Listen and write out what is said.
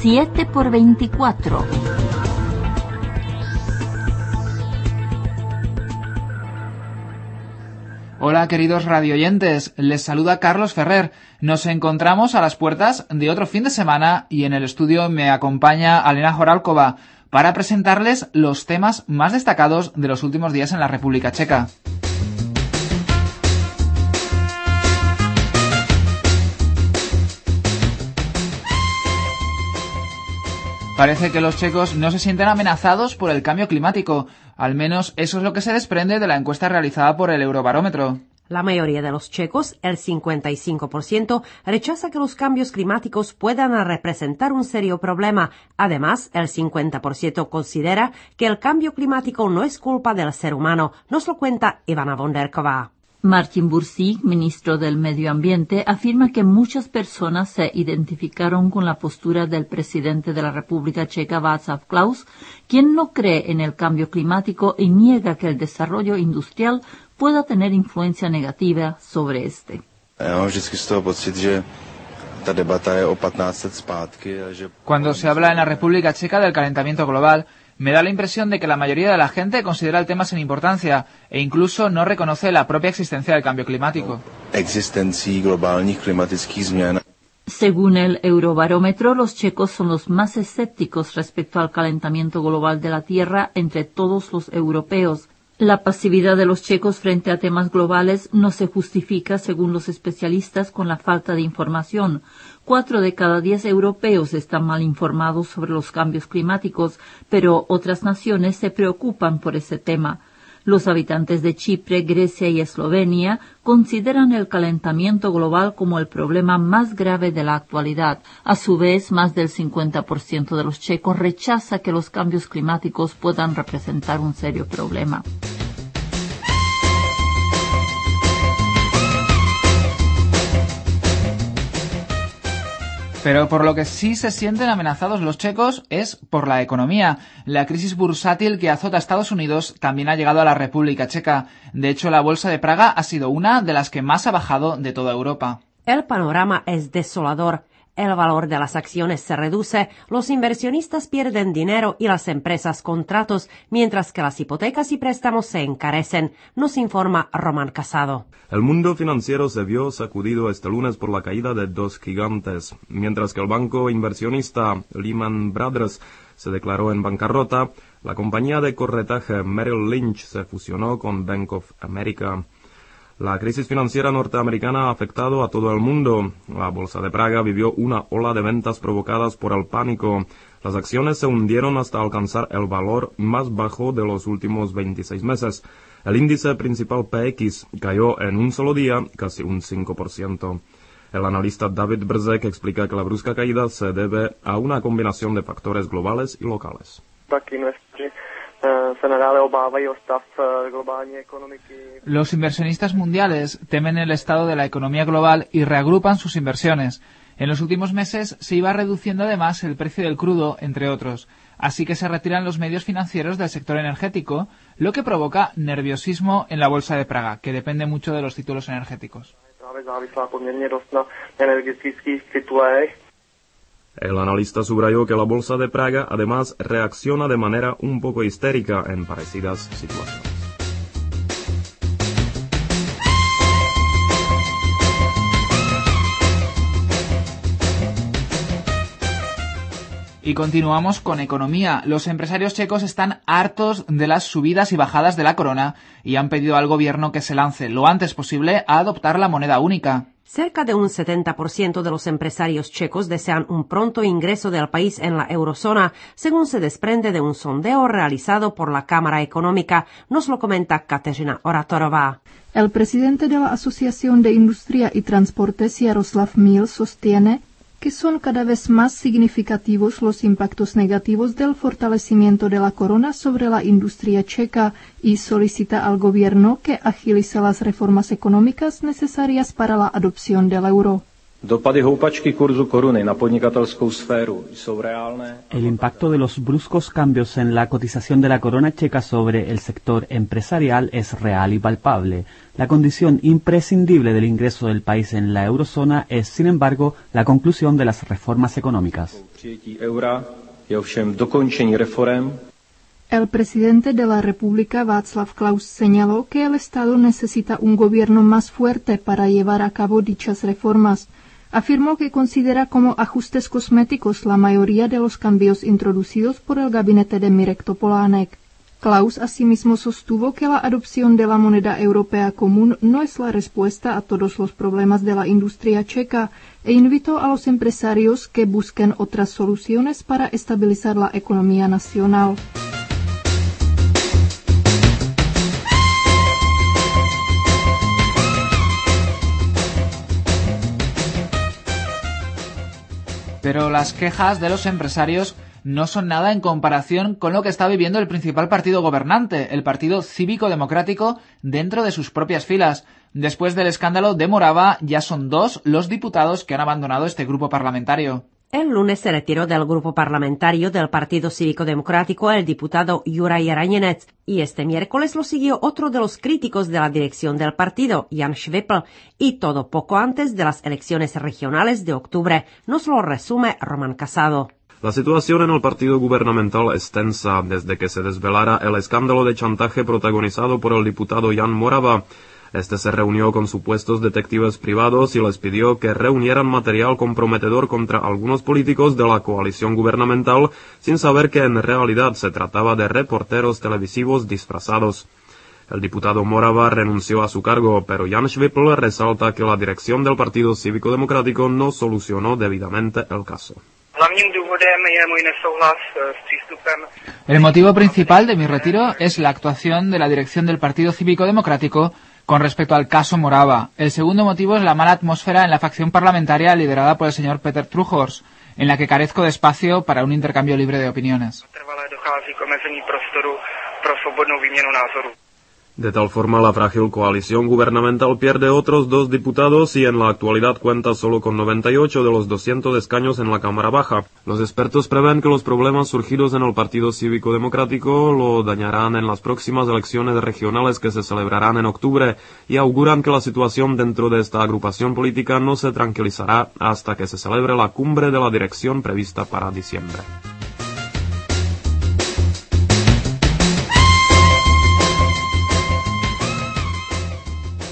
7x24. Hola queridos radioyentes, les saluda Carlos Ferrer. Nos encontramos a las puertas de otro fin de semana y en el estudio me acompaña Alena Horálková para presentarles los temas más destacados de los últimos días en la República Checa. Parece que los checos no se sienten amenazados por el cambio climático. Al menos eso es lo que se desprende de la encuesta realizada por el Eurobarómetro. La mayoría de los checos, el 55%, rechaza que los cambios climáticos puedan representar un serio problema. Además, el 50% considera que el cambio climático no es culpa del ser humano. Nos lo cuenta Ivana Vonderková. Martin Bursík, ministro del Medio Ambiente, afirma que muchas personas se identificaron con la postura del presidente de la República Checa, Václav Klaus, quien no cree en el cambio climático y niega que el desarrollo industrial pueda tener influencia negativa sobre este. Cuando se habla en la República Checa del calentamiento global, me da la impresión de que la mayoría de la gente considera el tema sin importancia e incluso no reconoce la propia existencia del cambio climático. Según el Eurobarómetro, los checos son los más escépticos respecto al calentamiento global de la Tierra entre todos los europeos. La pasividad de los checos frente a temas globales no se justifica, según los especialistas, con la falta de información. 4 de cada 10 europeos están mal informados sobre los cambios climáticos, pero otras naciones se preocupan por ese tema. Los habitantes de Chipre, Grecia y Eslovenia consideran el calentamiento global como el problema más grave de la actualidad. A su vez, más del 50% de los checos rechaza que los cambios climáticos puedan representar un serio problema. Pero por lo que sí se sienten amenazados los checos es por la economía. La crisis bursátil que azota a Estados Unidos también ha llegado a la República Checa. De hecho, la bolsa de Praga ha sido una de las que más ha bajado de toda Europa. El panorama es desolador. El valor de las acciones se reduce, los inversionistas pierden dinero y las empresas contratos, mientras que las hipotecas y préstamos se encarecen, nos informa Román Casado. El mundo financiero se vio sacudido este lunes por la caída de dos gigantes. Mientras que el banco inversionista Lehman Brothers se declaró en bancarrota, la compañía de corretaje Merrill Lynch se fusionó con Bank of America. La crisis financiera norteamericana ha afectado a todo el mundo. La bolsa de Praga vivió una ola de ventas provocadas por el pánico. Las acciones se hundieron hasta alcanzar el valor más bajo de los últimos 26 meses. El índice principal PX cayó en un solo día casi un 5%. El analista David Brzek explica que la brusca caída se debe a una combinación de factores globales y locales. Los inversionistas mundiales temen el estado de la economía global y reagrupan sus inversiones. En los últimos meses se iba reduciendo además el precio del crudo, entre otros. Así que se retiran los medios financieros del sector energético, lo que provoca nerviosismo en la bolsa de Praga, que depende mucho de los títulos energéticos. El analista subrayó que la bolsa de Praga además reacciona de manera un poco histérica en parecidas situaciones. Y continuamos con economía. Los empresarios checos están hartos de las subidas y bajadas de la corona y han pedido al gobierno que se lance lo antes posible a adoptar la moneda única. Cerca de un 70% de los empresarios checos desean un pronto ingreso del país en la eurozona, según se desprende de un sondeo realizado por la Cámara Económica. Nos lo comenta Kateřina Oratorová. El presidente de la Asociación de Industria y Transportes, Jaroslav Míl, sostiene que son cada vez más significativos los impactos negativos del fortalecimiento de la corona sobre la industria checa y solicita al gobierno que agilice las reformas económicas necesarias para la adopción del euro. Dopady houpačky kurzu koruny na podnikatelskou sféru jsou reálné. El impacto de los bruscos cambios en la cotización de la corona checa sobre el sector empresarial es real y palpable. La condición imprescindible del ingreso del país en la eurozona es, sin embargo, la conclusión de las reformas económicas. Přijetí eura je ovšem dokončení reforem. El presidente de la República, Václav Klaus, señaló que el Estado necesita un gobierno más fuerte para llevar a cabo dichas reformas. Afirmó que considera como ajustes cosméticos la mayoría de los cambios introducidos por el gabinete de Mirek Topolánek. Klaus asimismo sostuvo que la adopción de la moneda europea común no es la respuesta a todos los problemas de la industria checa e invitó a los empresarios que busquen otras soluciones para estabilizar la economía nacional. Pero las quejas de los empresarios no son nada en comparación con lo que está viviendo el principal partido gobernante, el Partido Cívico Democrático, dentro de sus propias filas. Después del escándalo de Morava, ya son 2 los diputados que han abandonado este grupo parlamentario. El lunes se retiró del grupo parlamentario del Partido Cívico Democrático el diputado Juraj Ranjenec y este miércoles lo siguió otro de los críticos de la dirección del partido, Jan Schwipl, y todo poco antes de las elecciones regionales de octubre. Nos lo resume Román Casado. La situación en el partido gubernamental es tensa desde que se desvelara el escándalo de chantaje protagonizado por el diputado Jan Morava. Este se reunió con supuestos detectives privados y les pidió que reunieran material comprometedor contra algunos políticos de la coalición gubernamental, sin saber que en realidad se trataba de reporteros televisivos disfrazados. El diputado Morava renunció a su cargo, pero Jan Schwipl resalta que la dirección del Partido Cívico Democrático no solucionó debidamente el caso. El motivo principal de mi retiro es la actuación de la dirección del Partido Cívico Democrático con respecto al caso Morava. El segundo motivo es la mala atmósfera en la facción parlamentaria liderada por el señor Peter Truchors, en la que carezco de espacio para un intercambio libre de opiniones. De tal forma, la frágil coalición gubernamental pierde otros 2 diputados y en la actualidad cuenta solo con 98 de los 200 escaños en la Cámara Baja. Los expertos prevén que los problemas surgidos en el Partido Cívico Democrático lo dañarán en las próximas elecciones regionales que se celebrarán en octubre y auguran que la situación dentro de esta agrupación política no se tranquilizará hasta que se celebre la cumbre de la dirección prevista para diciembre.